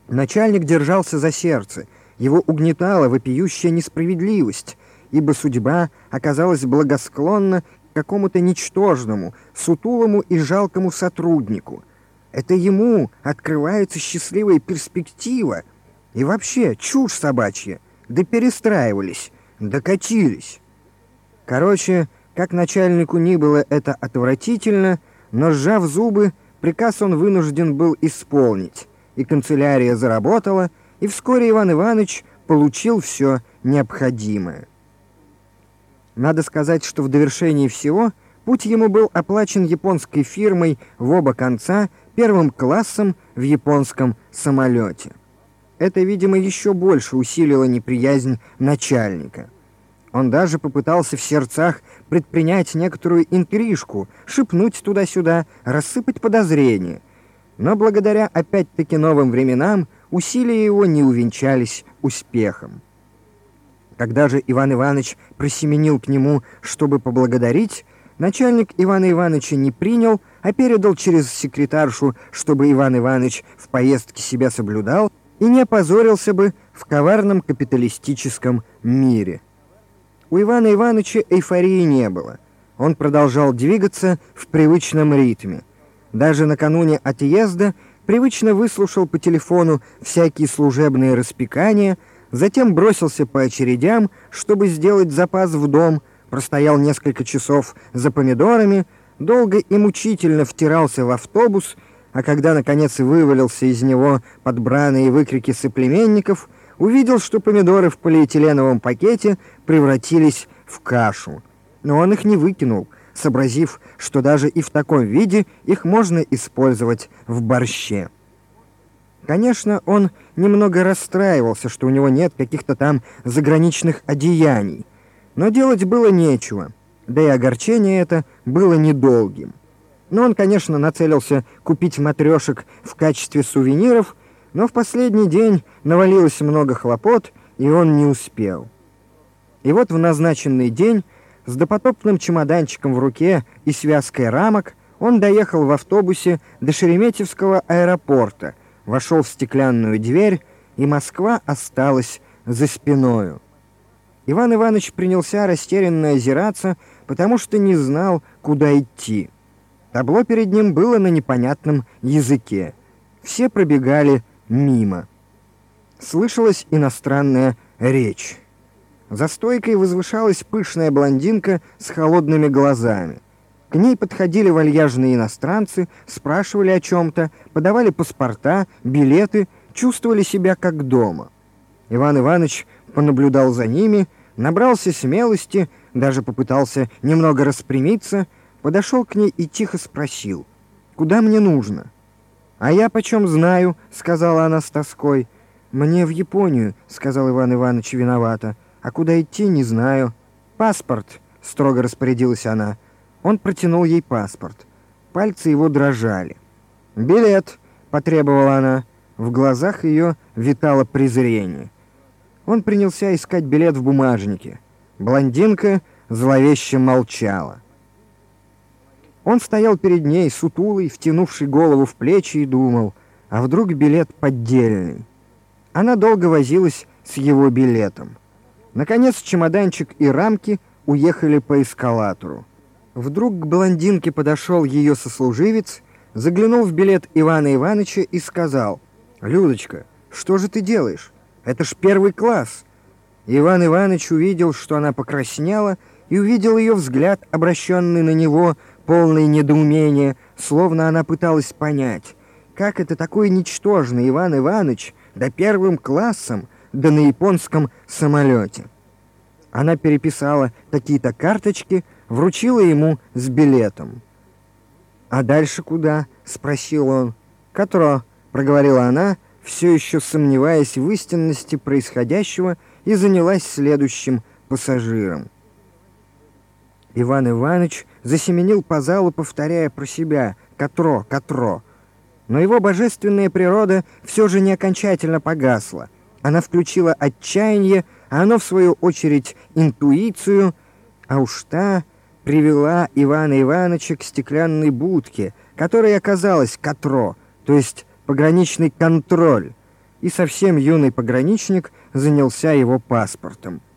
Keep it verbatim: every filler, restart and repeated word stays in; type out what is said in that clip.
Начальник держался за сердце, его угнетала вопиющая несправедливость, ибо судьба оказалась благосклонна к какому-то ничтожному, сутулому и жалкому сотруднику. Это ему открывается счастливая перспектива. И вообще, чушь собачья. Да перестраивались, докатились. Короче, как начальнику ни было это отвратительно, но, сжав зубы, приказ он вынужден был исполнить. И канцелярия заработала, и вскоре Иван Иванович получил все необходимое. Надо сказать, что в довершении всего путь ему был оплачен японской фирмой в оба конца первым классом в японском самолете. Это, видимо, еще больше усилило неприязнь начальника. Он даже попытался в сердцах предпринять некоторую интрижку, шепнуть туда-сюда, рассыпать подозрения. Но благодаря опять-таки новым временам усилия его не увенчались успехом. Когда же Иван Иванович просеменил к нему, чтобы поблагодарить, начальник Ивана Ивановича не принял, а передал через секретаршу, чтобы Иван Иванович в поездке себя соблюдал и не опозорился бы в коварном капиталистическом мире. У Ивана Ивановича эйфории не было. Он продолжал двигаться в привычном ритме. Даже накануне отъезда привычно выслушал по телефону всякие служебные распекания, затем бросился по очередям, чтобы сделать запас в дом, простоял несколько часов за помидорами, долго и мучительно втирался в автобус, а когда, наконец, вывалился из него под браны и выкрики соплеменников, увидел, что помидоры в полиэтиленовом пакете превратились в кашу. Но он их не выкинул, сообразив, что даже и в таком виде их можно использовать в борще. Конечно, он немного расстраивался, что у него нет каких-то там заграничных одеяний, но делать было нечего, да и огорчение это было недолгим. Но он, конечно, нацелился купить матрешек в качестве сувениров, но в последний день навалилось много хлопот, и он не успел. И вот в назначенный день с допотопным чемоданчиком в руке и связкой рамок он доехал в автобусе до Шереметьевского аэропорта, вошел в стеклянную дверь, и Москва осталась за спиною. Иван Иванович принялся растерянно озираться, потому что не знал, куда идти. Табло перед ним было на непонятном языке. Все пробегали мимо. Слышалась иностранная речь. За стойкой возвышалась пышная блондинка с холодными глазами. К ней подходили вальяжные иностранцы, спрашивали о чем-то, подавали паспорта, билеты, чувствовали себя как дома. Иван Иванович понаблюдал за ними, набрался смелости, даже попытался немного распрямиться, подошел к ней и тихо спросил: «Куда мне нужно?» «А я почем знаю?» — сказала она с тоской. «Мне в Японию», — сказал Иван Иванович виновато. «А куда идти, не знаю». «Паспорт», — строго распорядилась она. Он протянул ей паспорт. Пальцы его дрожали. «Билет», — потребовала она. В глазах ее витало презрение. Он принялся искать билет в бумажнике. Блондинка зловеще молчала. Он стоял перед ней, сутулый, втянувший голову в плечи, и думал, а вдруг билет поддельный. Она долго возилась с его билетом. Наконец чемоданчик и рамки уехали по эскалатору. Вдруг к блондинке подошел ее сослуживец, заглянул в билет Ивана Ивановича и сказал: «Людочка, что же ты делаешь? Это ж первый класс». Иван Иванович увидел, что она покраснела, и увидел ее взгляд, обращенный на него, полное недоумение, словно она пыталась понять, как это такой ничтожный Иван Иванович, да первым классом, да на японском самолете. Она переписала какие-то карточки, вручила ему с билетом. «А дальше куда?» — спросил он. «Катро», — проговорила она, все еще сомневаясь в истинности происходящего, и занялась следующим пассажиром. Иван Иванович засеменил по залу, повторяя про себя «Катро, Катро». Но его божественная природа все же не окончательно погасла. Она включила отчаяние, а оно, в свою очередь, интуицию, а уж та привела Ивана Ивановича к стеклянной будке, которая оказалась Катро, то есть пограничный контроль. и совсем юный пограничник занялся его паспортом.